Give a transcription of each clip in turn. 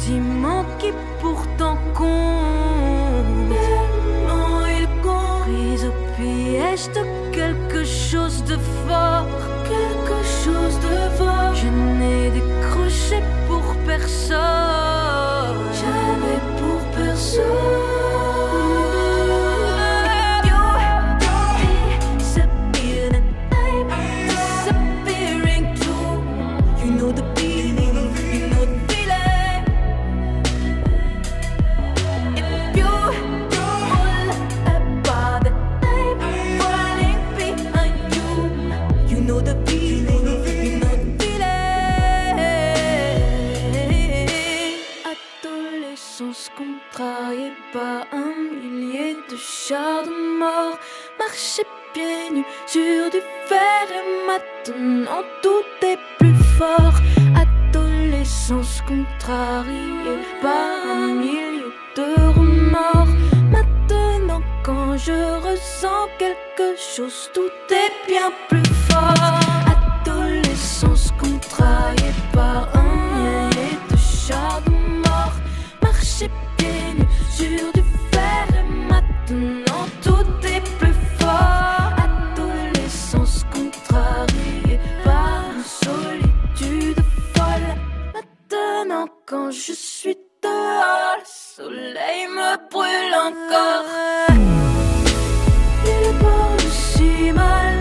sentiments qui pourtant comptent. Tellement ils comptent. Prise au piège de quelque chose de fort. Quelque chose de fort. Je n'ai décroché pour personne. Jamais pour personne. Contrarié par un millier de chars de mort, marcher pieds nus sur du fer et maintenant tout est plus fort. Adolescence contrariée par un millier de remords. Maintenant quand je ressens quelque chose, tout est bien plus fort. Adolescence contrariée par un millier de chars de mort, marcher pieds nus sur du fer et maintenant tout est plus fort. Adolescence contrariée par une solitude folle. Maintenant quand je suis dehors, le soleil me brûle encore. Il parle si mal.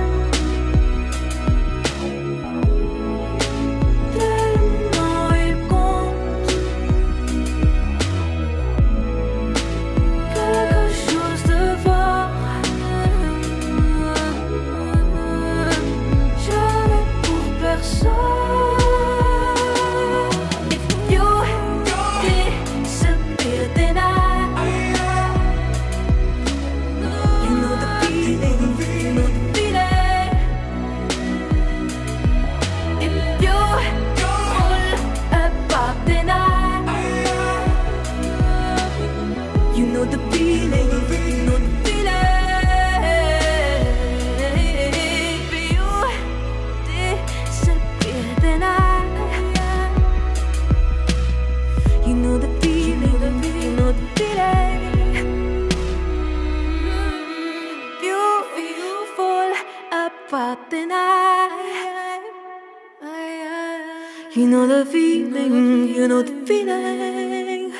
You know the feeling, you know the feeling.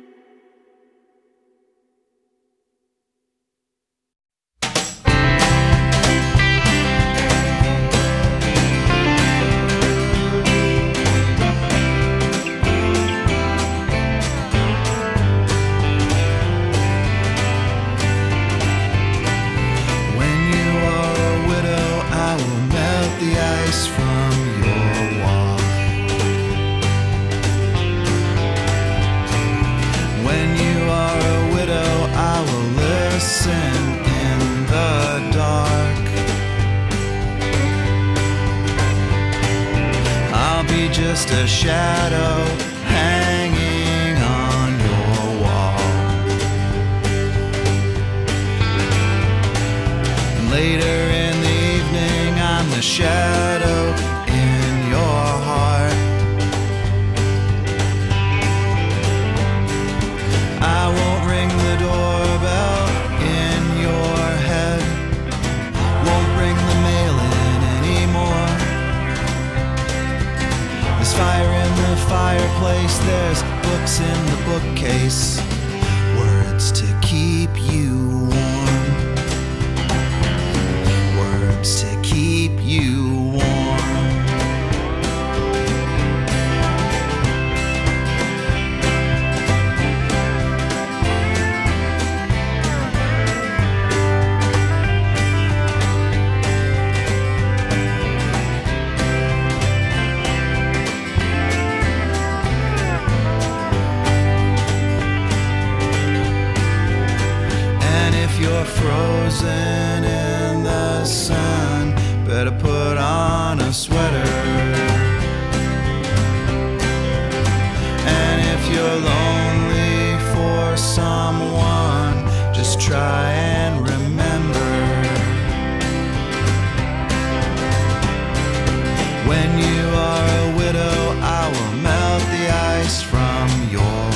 Just a shadow hanging on your wall. Later in the evening, I'm the shadow in your heart. I won't ring the doorbell in your head, won't bring the mail in anymore. There's fire in the fireplace, there's books in the bookcase, words to keep you warm, words to keep you warm. You're frozen in the sun, better put on a sweater. And if you're lonely for someone, just try and remember. When you are a widow, I will melt the ice from your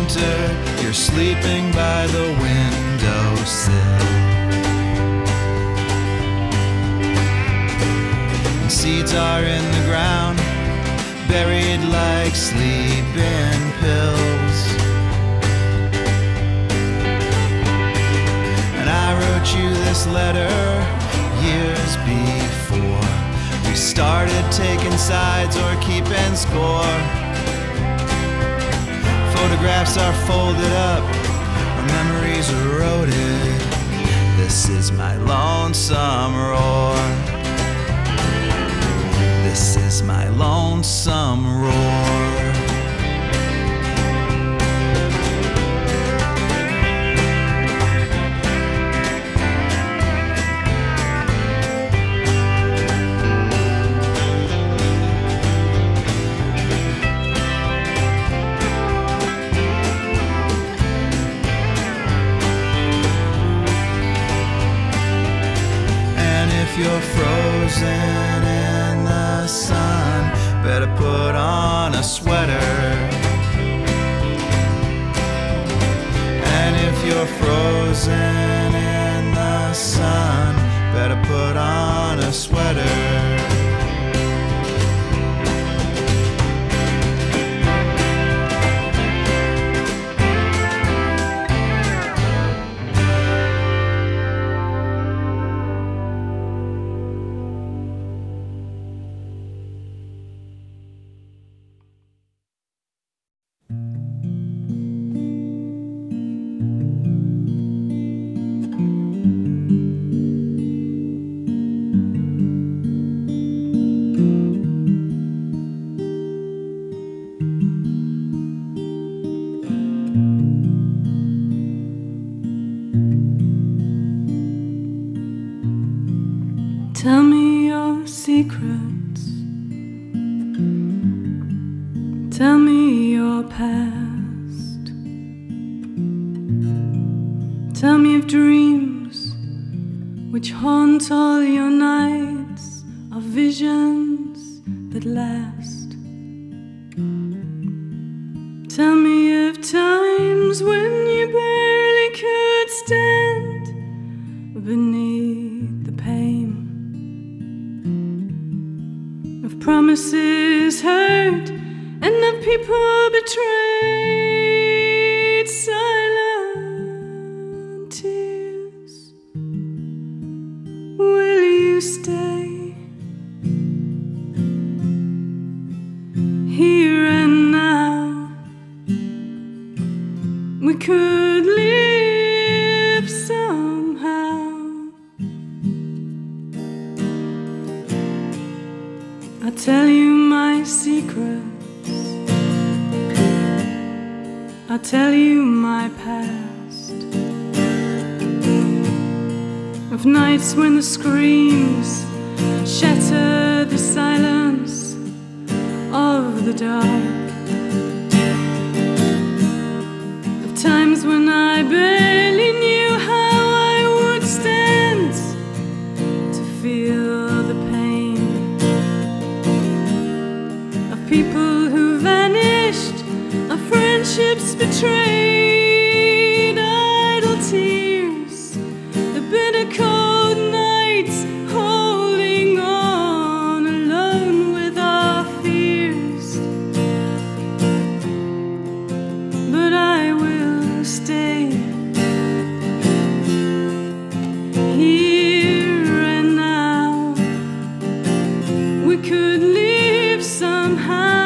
winter, you're sleeping by the windowsill. And seeds are in the ground, buried like sleeping pills. And I wrote you this letter years before we started taking sides or keeping score. Photographs are folded up, our memories eroded. This is my lonesome roar. This is my lonesome roar. You're frozen in the sun, better put on a sweater. And if you're frozen in the sun, better put on a sweater. Tell me your secrets. Tell me your past. Tell me of dreams which haunt all your nights, of visions that last. Tell me of times when you barely could stand beneath the pain of promises heard and of people betrayed. Silent tears, will you stay here and now? We could live somehow. I'll tell you my secrets. I'll tell you my past, of nights when the screams shatter the silence of the dark, of times when I barely knew how I would stand to feel the pain of people who vanished, of friendships betrayed, idle tears, the bitter cold nights, holding on alone with our fears. But I will stay here and now. We could live somehow.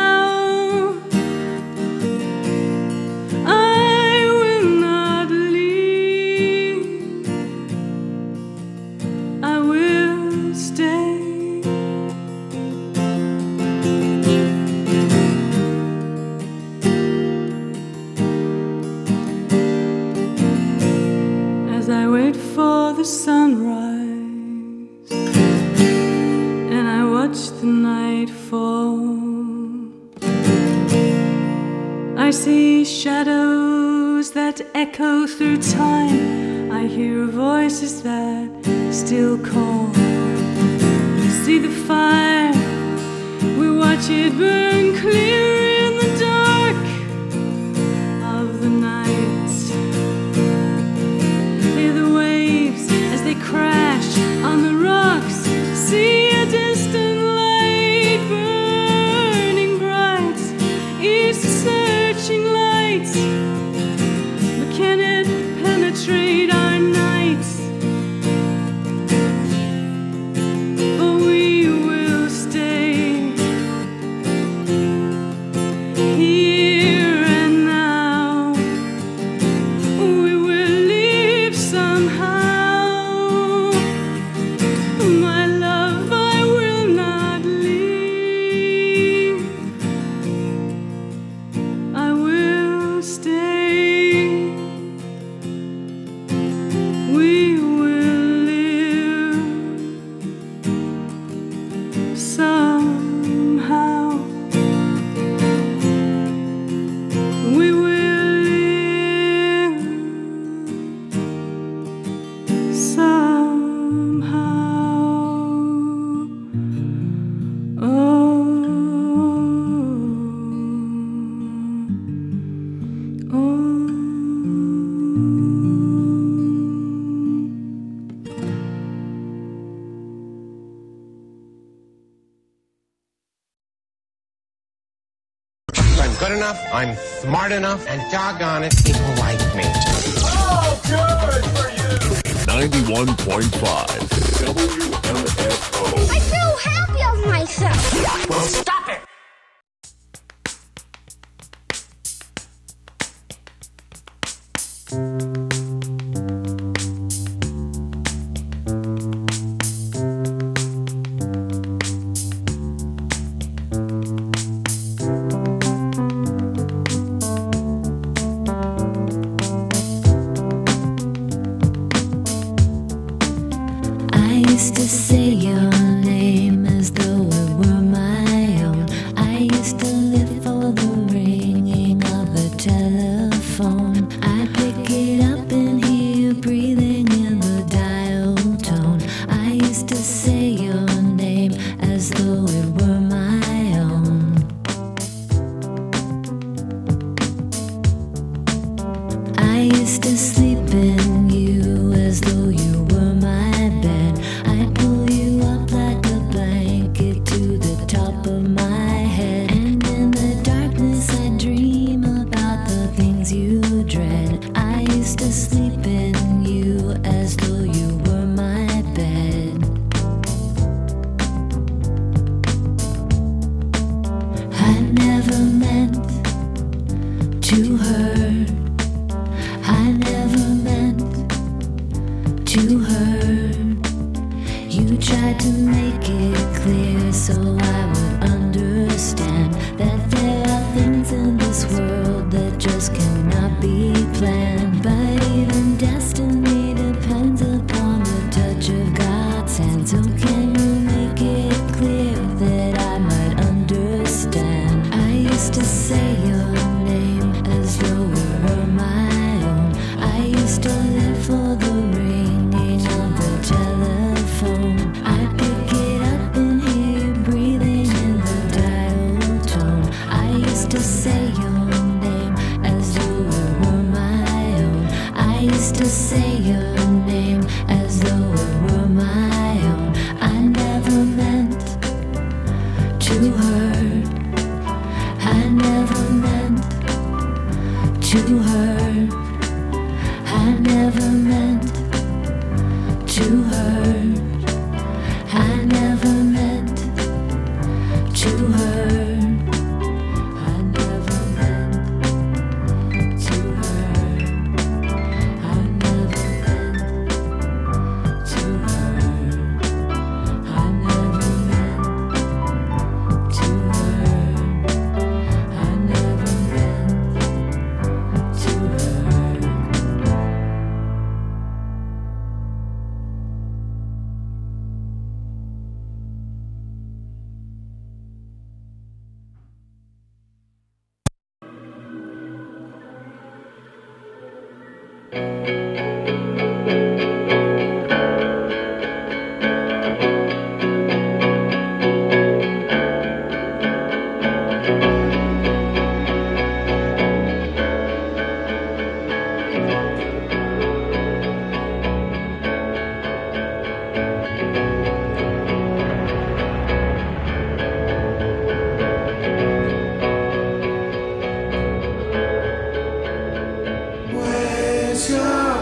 I wait for the sunrise and I watch the night fall. I see shadows that echo through time. I hear voices that still call. See the fire, we watch it burn clear in the dark of the night. I'm good enough, I'm smart enough, and doggone it, people like me. Oh, good for you! 91.5 WMFO. I feel happy of myself. Well, stop it! Used to say your name as though it were my own. I used to live for the ringing of the telephone. I'd pick it up and hear you breathing in the dial tone. I used to say your name as though it were my own. I used to sleep in you as though you were my bed. I'd pull you up like a blanket to the top of my head. And in the darkness I'd dream about the things you dread. I used to sleep in you as though you were my bed. I never meant to hurt. I never meant to hurt. You tried to make it clear so I would understand that there are things in this world that just cannot be planned. But even destiny depends upon the touch of God's hand. So can you make it clear that I might understand? I used to say your name as though it were my own. I used to live for the ringing of the telephone. I'd pick it up and hear you breathing in the dial tone. I used to say your name as though it were my own. I used to say your name as though it were my own. I never meant to hurt. I never meant to hurt. I never meant to hurt. I never meant to hurt. I never meant to hurt. I never meant to hurt. I never meant to hurt. I never meant to hurt. Where's your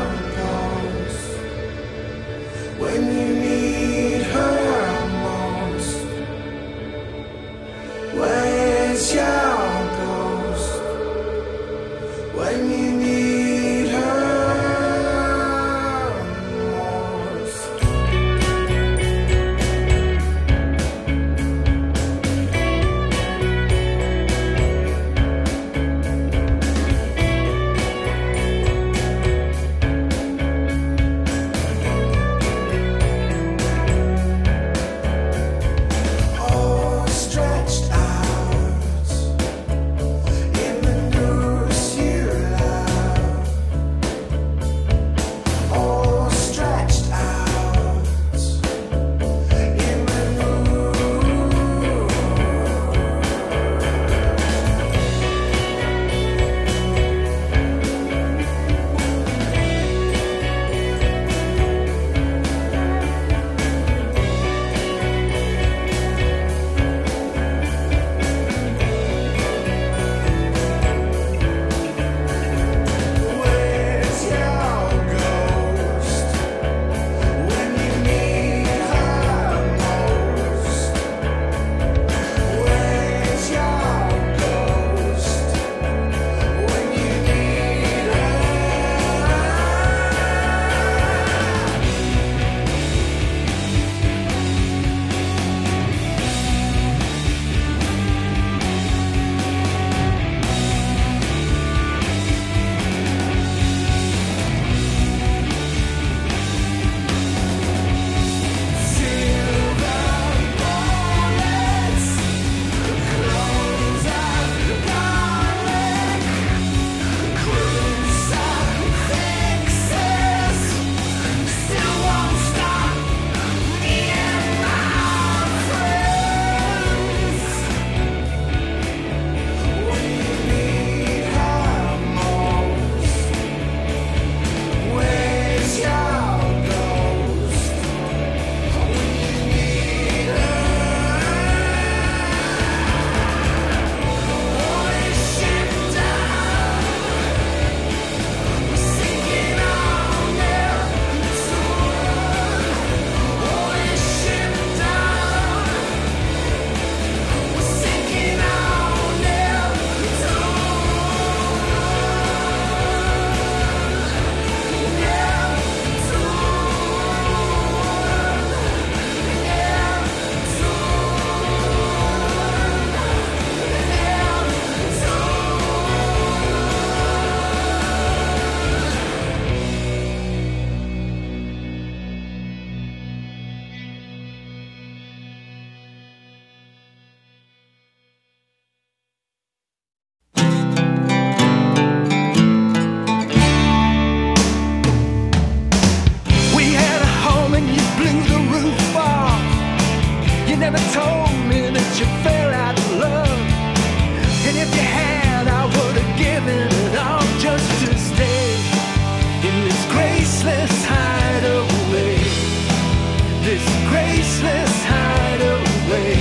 you had, I would have given it all just to stay in this graceless hideaway. This graceless hideaway.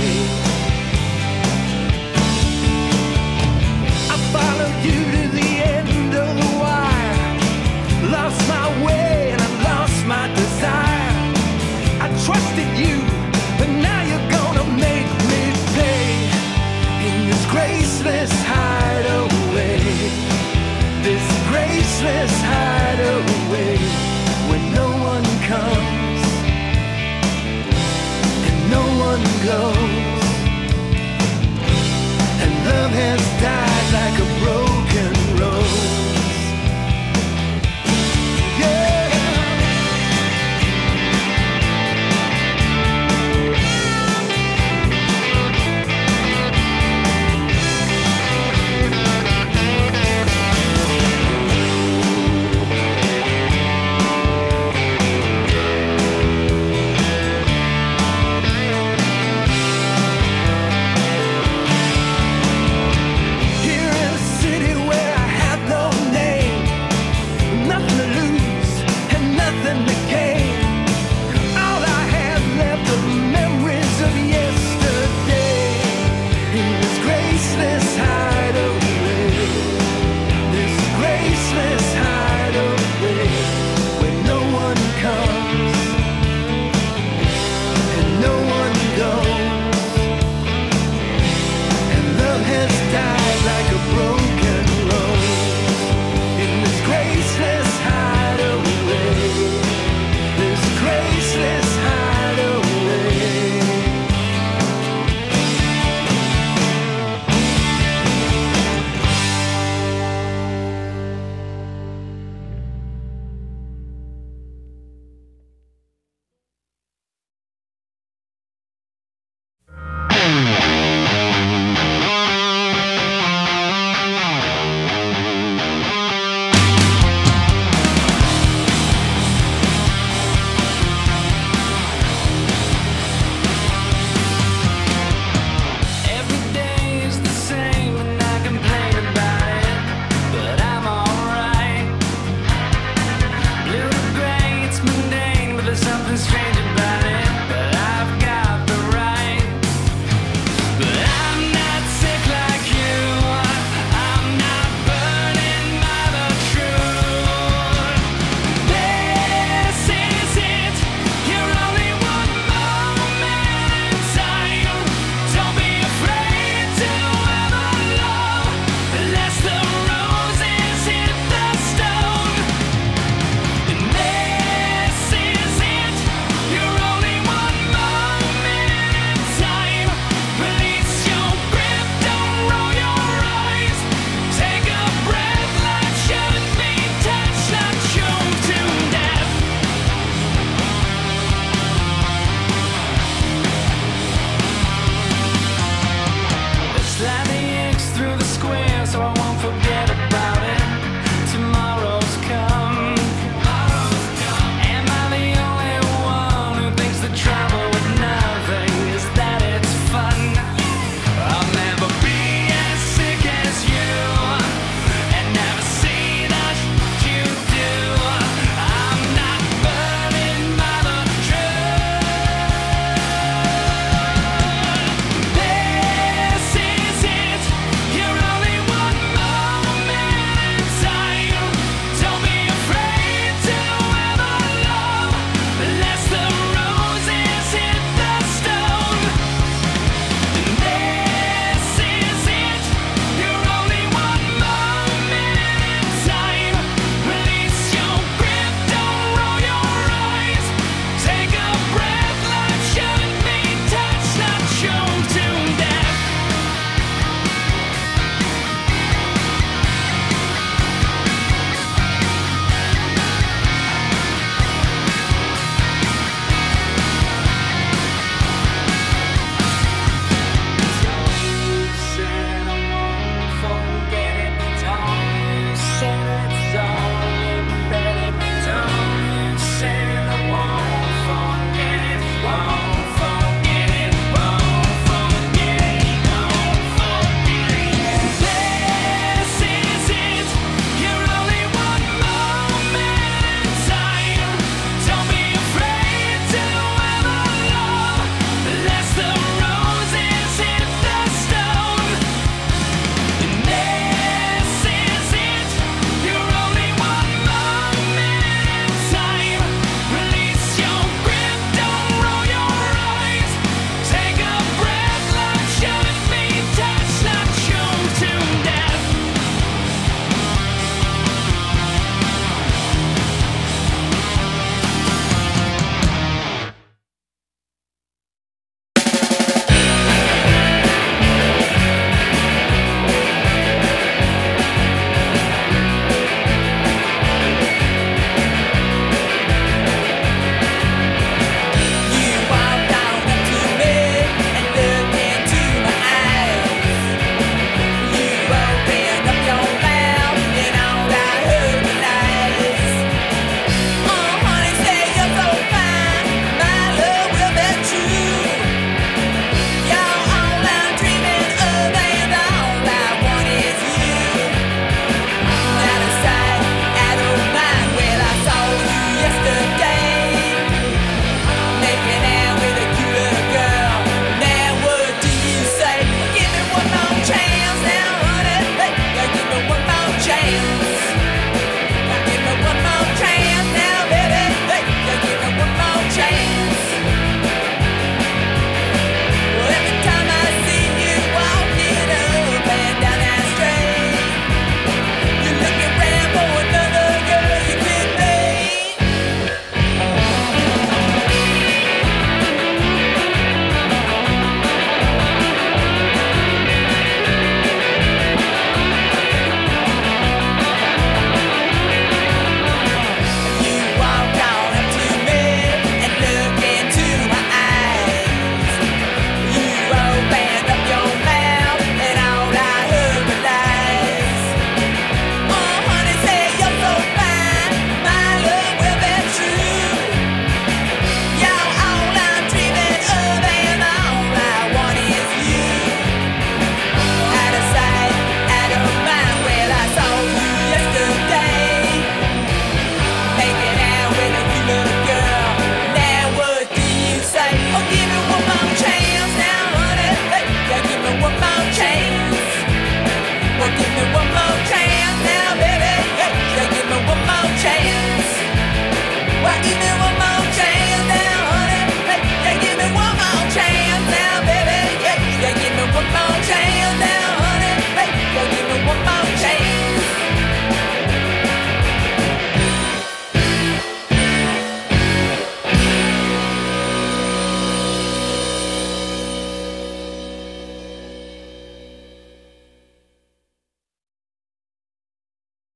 I followed you to the end of the wire. Lost my way and I lost my desire. I trusted you, but now you're gonna make me pay in this graceless hideaway.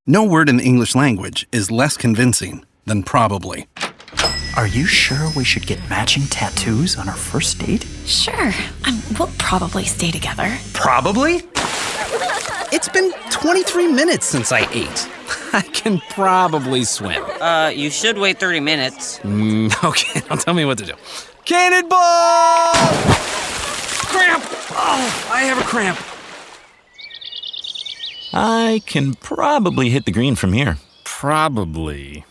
No word in the English language is less convincing than probably. Are you sure we should get matching tattoos on our first date? Sure. We'll probably stay together. Probably? It's been 23 minutes since I ate. I can probably swim. You should wait 30 minutes. Okay, now tell me what to do. Cannonball! Cramp! Oh, I have a cramp. I can probably hit the green from here. Probably.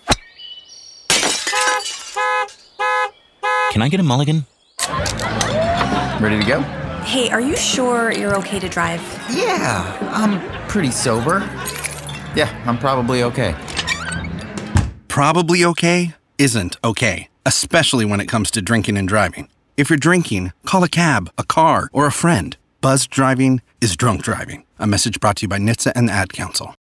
Can I get a mulligan? Ready to go? Hey, are you sure you're okay to drive? Yeah, I'm pretty sober. Yeah, I'm probably okay. Probably okay isn't okay, especially when it comes to drinking and driving. If you're drinking, call a cab, a car, or a friend. Buzzed driving is drunk driving. A message brought to you by NHTSA and the Ad Council.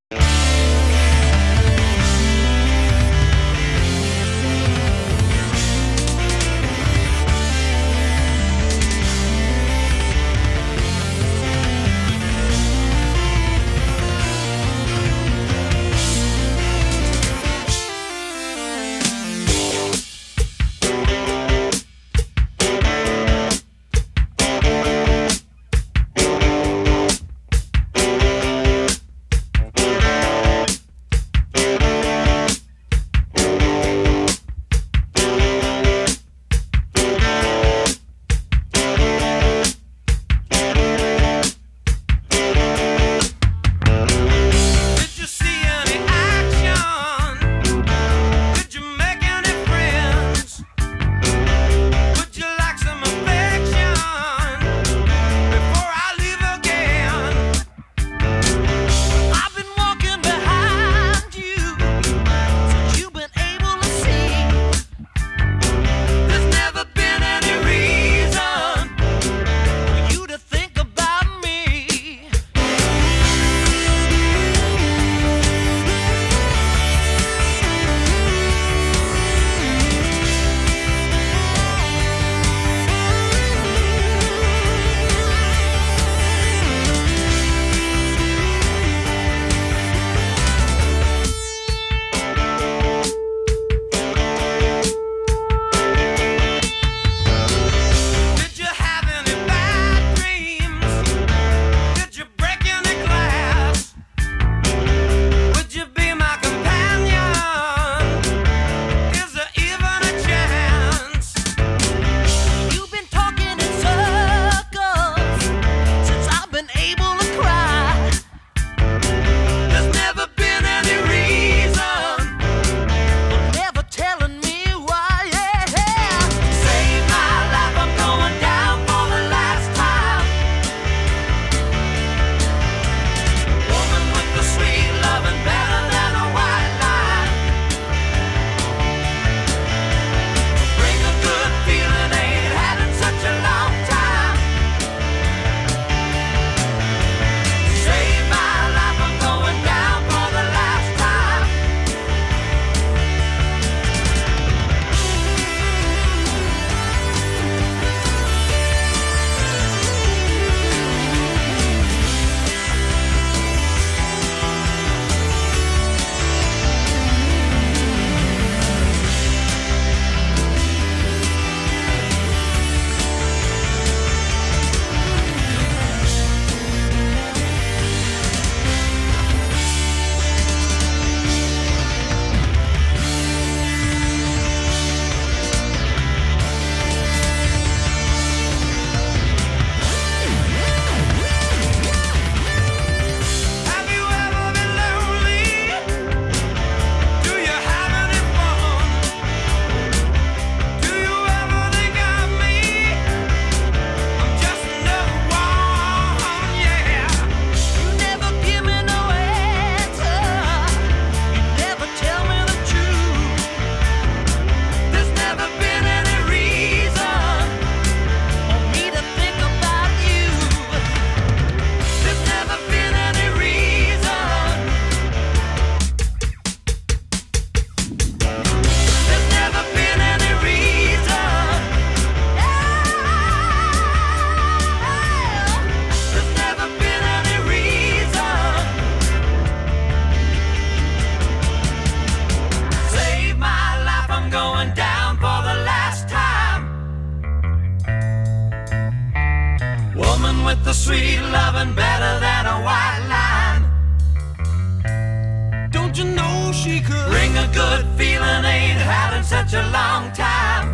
she could bring a good feeling ain't had in such a long time.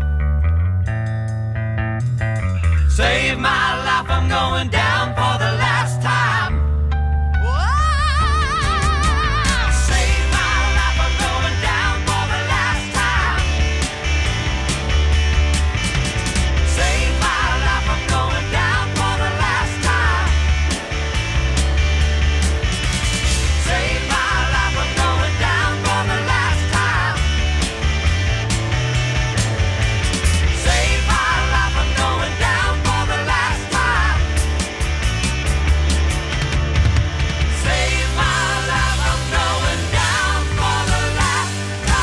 Save my life, I'm going down for the last time. Save my life, I'm going down for the last time. Save my life, I'm going down for the last time. Save my life, I'm going down for the last time. Save my life, I'm going down for the last time. Save my life, I'm going down for the last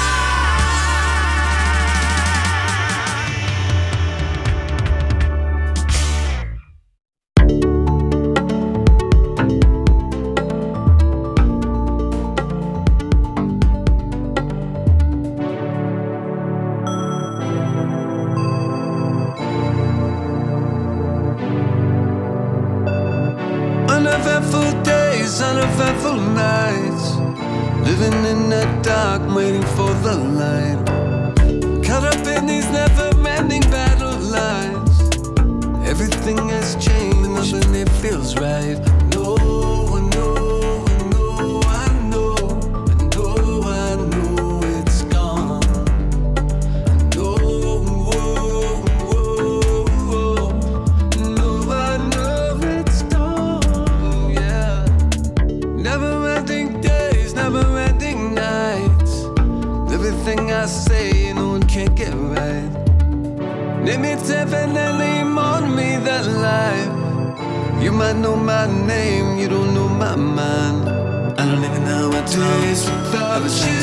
Uneventful days, uneventful nights, living in the dark, waiting for the light. Caught up in these never-ending battle lines. Everything has changed, nothing it feels right. No, I know, I know, I know, I know, I know it's gone. I know, whoa, whoa, whoa. No, I know it's gone, yeah. Never-ending days, never-ending nights. Everything I say, no one can get right. Name it definitely more to me than life. You might know my name, you don't know my mind. I don't even know what days without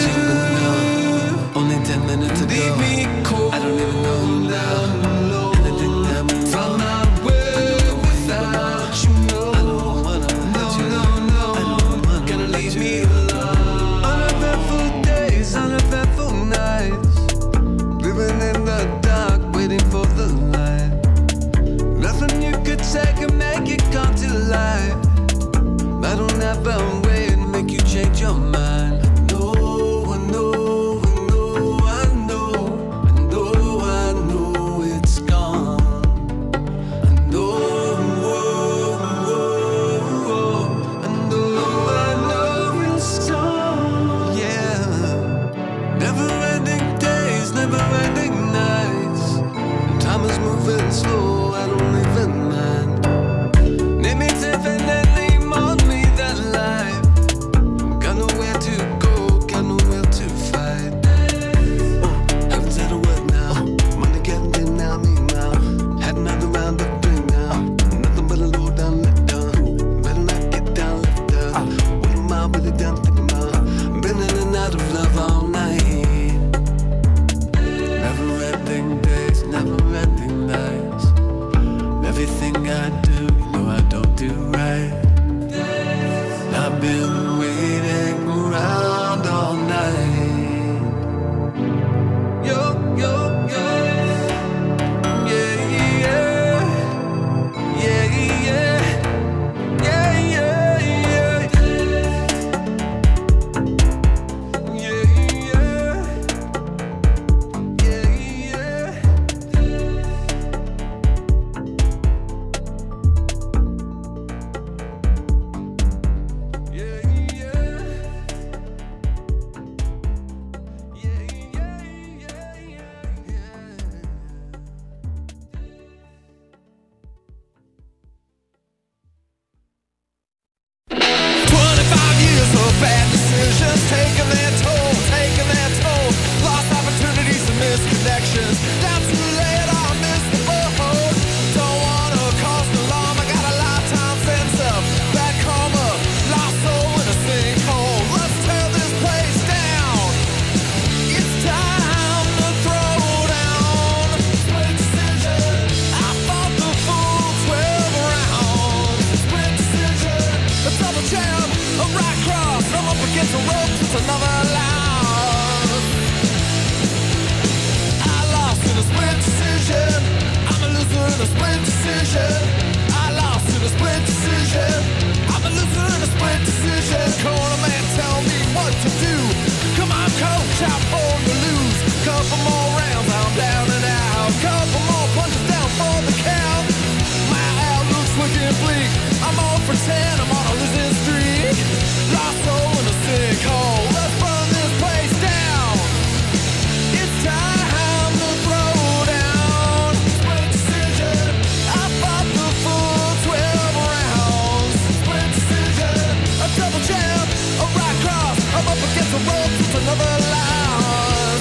you. Only 10 minutes ago, leave me cold. I don't even know you now. Anything that moves from my way without you. I don't wanna hurt you. No, gonna leave me alone. Uneventful days, uneventful nights, living in the dark, waiting for the light. Nothing you could say can make it come to life. I don't have a way to make you change your mind. No, I know, I know, I know, I know, I know it's gone. I know, whoa, whoa, whoa. I know it's gone. Yeah. Never-ending days, never-ending nights. Time is moving slow, I don't even mind. Name it definitely more to me than life. Got nowhere to go, got nowhere to fight. Haven't said a word now. Money getting in now, me now. Had another round of drink now. Nothing but a low down, let down. Better not get down, left down. What am I really done thinking about? Been in and out of love all night. Never-ending days, never-ending nights. Everything I do, you know I don't do right. I've been waiting around all night. Yo, yo, yo. Yeah, yeah. Yeah, yeah. Yeah, yeah, yeah. Yeah, yeah. Yeah, yeah. Bad decisions taking their toll, taking their toll. Lost opportunities and misconnections. Down too late, I missed the boat. Don't wanna cause an alarm, I got a lifetime fence up. Bad karma, lost soul in a sinkhole. Let's tear this place down. It's time to throw down. Split decision, I fought the full 12 rounds. Split decision, a double jam, a right cross. I'm up against the ropes, it's another loss. I lost in a split decision. I'm a loser in a split decision. I lost in a split decision. I'm a loser in a split decision. Corner man, tell me what to do. time for to lose. Couple more rounds, I'm down and out. Couple more punches down for the count. My outlook's looking bleak. I'm on for 10, I'm on a losing streak. Lost soul in a sinkhole. Let's burn this place down. It's time to throw down. Split decision. I fought the full 12 rounds. Split decision. A double jab, a right cross. I'm up against the ropes, it's another loss.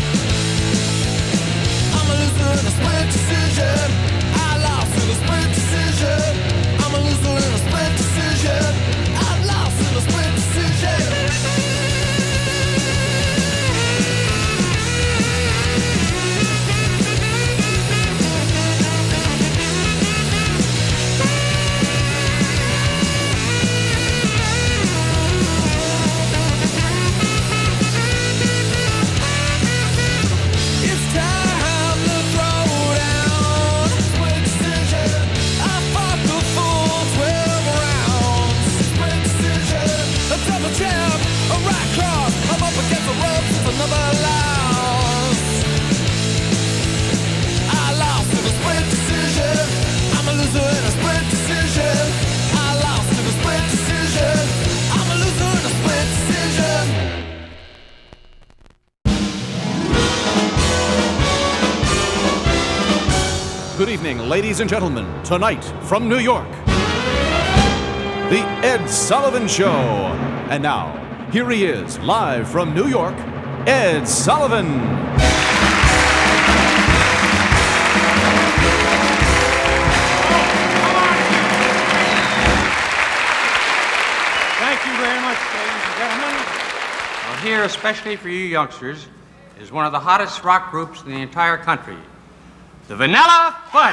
I'm a loser in a split decision. I lost in a split decision. I'm a loser in a split decision. I lost in a split decision. It's time to throw down. Split decision. I fought the full 12 rounds. Split decision. A double jab, a right cross. I'm up against the ropes, it's another loss. I lost in a split decision. I'm a loser in a split decision. I lost in a split decision. I'm a loser in a split decision. Good evening, ladies and gentlemen. Tonight, from New York, The Ed Sullivan Show. And now, here he is, live from New York, Ed Sullivan. Thank you very much, ladies and gentlemen. Well, here, especially for you youngsters, is one of the hottest rock groups in the entire country, the Vanilla Fudge.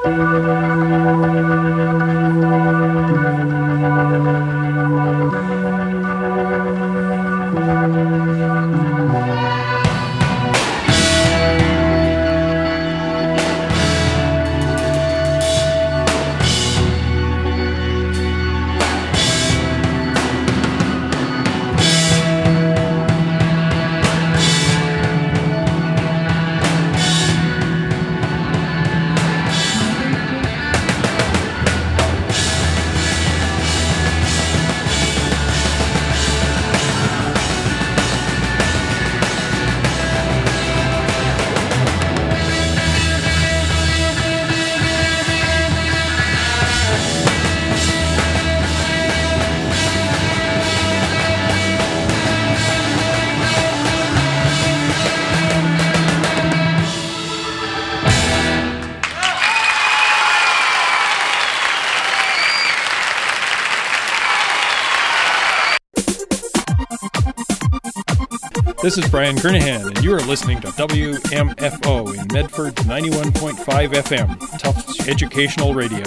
This is Brian Kernahan, and you are listening to WMFO in Medford's 91.5 FM, Tufts Educational Radio.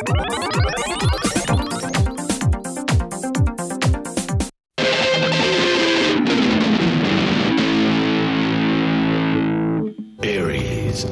Aries.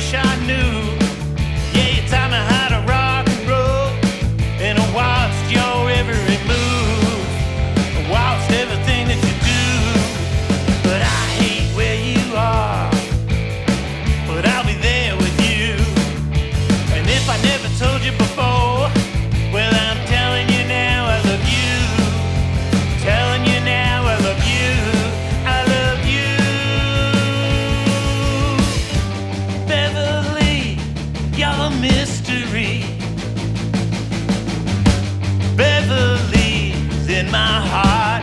wish I knew. Yeah, you taught me how to rock and roll, and I watched your every move. I watched everything that you do. But I hate where you are, but I'll be there with you. And if I never told you before, well, I'm telling you now I love you. Telling you now I love you. I love you. Beverly, you're a mystery. Beverly's in my heart.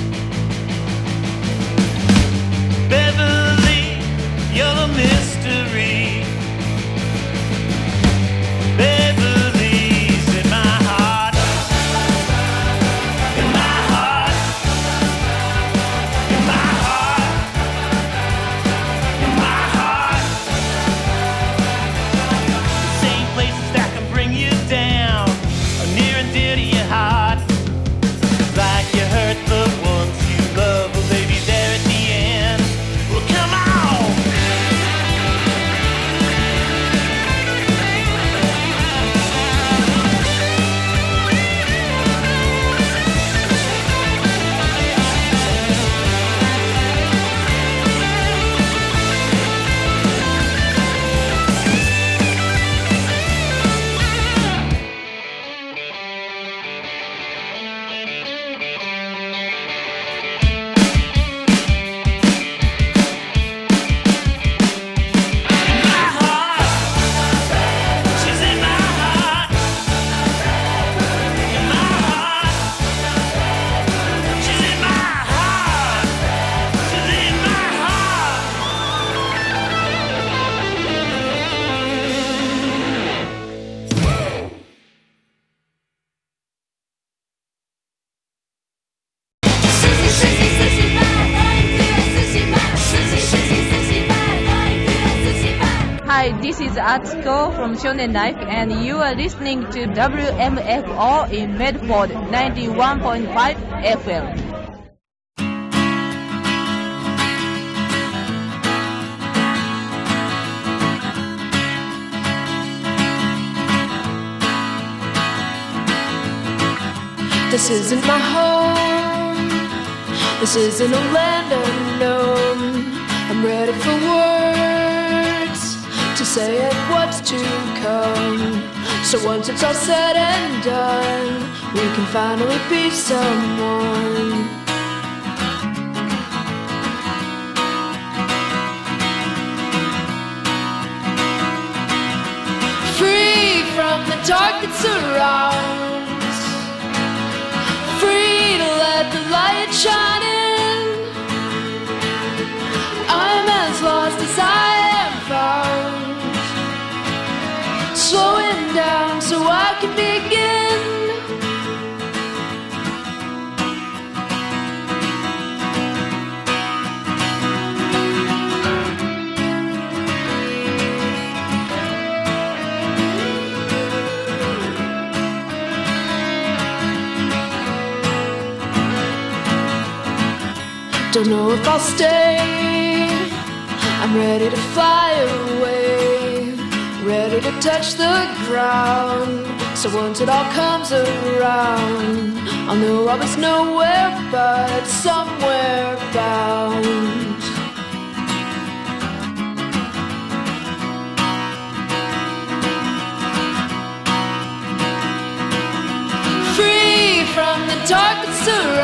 Beverly, you're a mystery. Beverly's in my heart. In my heart. In my heart. In my heart. The same places that can bring you down are near and dear to your heart. Like you hurt the ones you love, well, baby, there at the end. Well, come on. Hi, this is Atsuko from Shonen Life, and you are listening to WMFO in Medford 91.5 FM. This isn't my home. This isn't a land unknown. I'm ready for words to say it what's to come. So once it's all said and done, we can finally be someone. Free from the dark that surrounds, free to let the light shine in. I'm as lost as I am found, slowing down so I can begin. Don't know if I'll stay. I'm ready to fly away, ready to touch the ground. So once it all comes around, I'll know I was nowhere but somewhere bound. Free from the dark that surrounds,